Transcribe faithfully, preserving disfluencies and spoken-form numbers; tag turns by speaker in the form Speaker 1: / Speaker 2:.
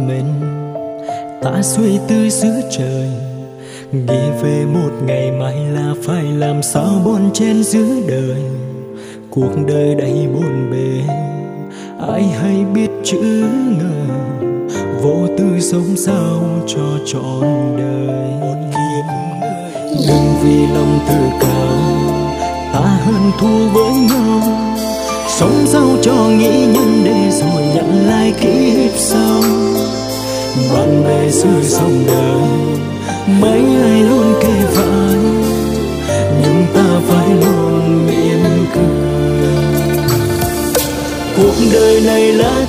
Speaker 1: mình, ta suy tư giữa trời, nghĩ về một ngày mai là phải làm sao bon chen giữa đời. Cuộc đời đầy bộn bề, ai hay biết chữ ngờ, vô tư sống sao cho trọn đời. Đừng vì lòng tự cao ta hơn thua với nhau, sống sao cho nghĩ nhân để rồi nhận lại kiếp sau. Bạn bè xưa sông đời mấy ai luôn kề vai, nhưng ta phải luôn mỉm cười. Cuộc đời này là